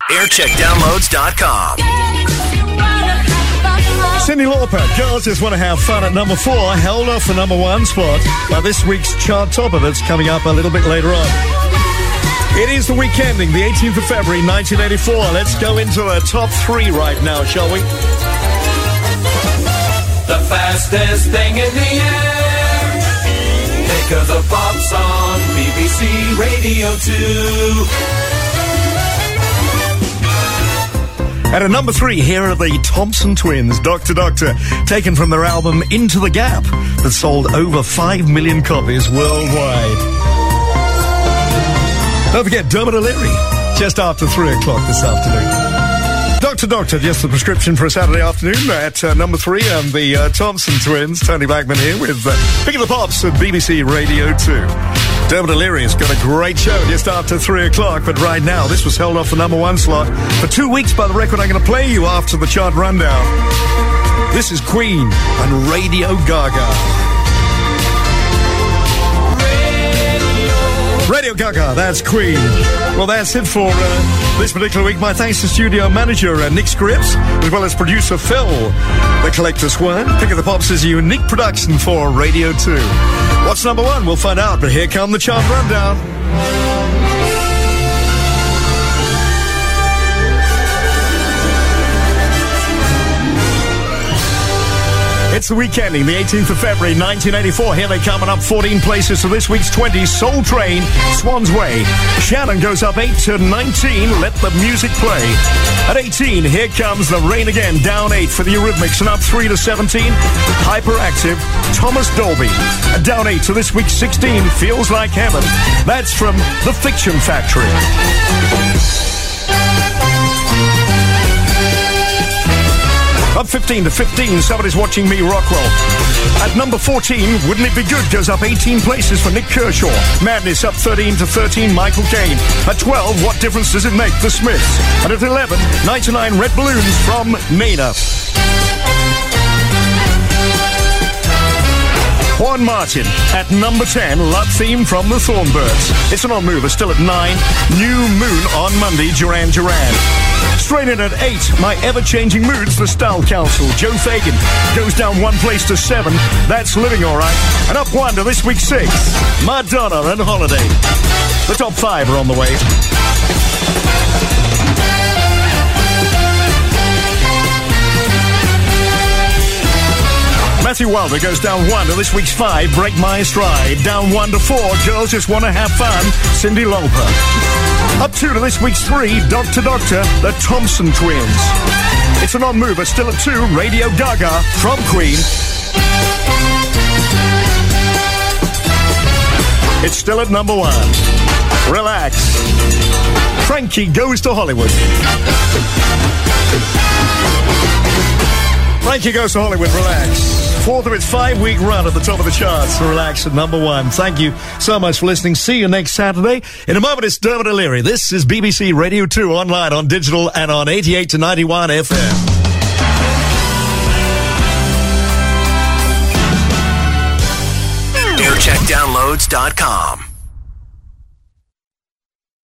Aircheckdownloads.com. Cyndi Lauper, Girls Just Want to Have Fun at number 4, held off the number 1 spot by this week's chart topper that's coming up a little bit later on. It is the week ending, the 18th of February, 1984. Let's go into the top 3 right now, shall we? The fastest thing in the air. Pick of the Pops on BBC Radio 2. At a number 3, here are the Thompson Twins, Doctor Doctor, taken from their album Into the Gap, that sold over 5 million copies worldwide. Don't forget Dermot O'Leary, just after 3 o'clock this afternoon. Doctor Doctor, just the prescription for a Saturday afternoon at number 3, and the Thompson Twins, Tony Blackman here with Pick of the Pops at BBC Radio 2. Dermot O'Leary has got a great show just after 3 o'clock, but right now, this was held off the number 1 slot for 2 weeks by the record I'm going to play you after the chart rundown. This is Queen and Radio Gaga. Radio Gaga, that's Queen. Well, that's it for this particular week. My thanks to studio manager Nick Scripps, as well as producer Phil. The Collector's One, Pick of the Pops is a unique production for Radio 2. What's number 1? We'll find out, but here come the chart rundown. It's the week ending, the 18th of February, 1984. Here they come and up 14 places to this week's 20. Soul Train, Swan's Way. Shannon goes up 8 to 19. Let the music play. At 18, here comes The Rain Again, down 8 for the Eurythmics, and up 3 to 17. Hyperactive, Thomas Dolby. And down 8 to this week's 16. Feels Like Heaven. That's from The Fiction Factory. Up 15 to 15, Somebody's Watching Me, Rockwell. At number 14, Wouldn't It Be Good goes up 18 places for Nick Kershaw. Madness up 13 to 13, Michael Caine. At 12, What Difference Does It Make, The Smiths. And at 11, 99 Red Balloons from Nena. Juan Martin at number 10, Love Theme from the Thornbirds. It's an on mover, still at 9, New Moon on Monday, Duran Duran. Straight in at 8, My Ever-Changing Moods, The Style Council. Joe Fagan goes down 1 place to 7, That's Living Alright. And up 1 to this week's 6, Madonna and Holiday. The top 5 are on the way. Matthew Wilder goes down 1 to this week's 5, Break My Stride. Down 1 to 4, Girls Just Want to Have Fun, Cyndi Lauper. Up 2 to this week's 3, Doctor Doctor, the Thompson Twins. It's an on-mover, still at 2, Radio Gaga from Queen. It's still at number 1. Relax. Frankie Goes to Hollywood. Frankie Goes to Hollywood, Relax. 4th of its 5-week run at the top of the charts for Relax at number 1. Thank you so much for listening. See you next Saturday. In a moment, it's Dermot O'Leary. This is BBC Radio 2 online, on digital, and on 88 to 91 FM. Aircheckdownloads.com.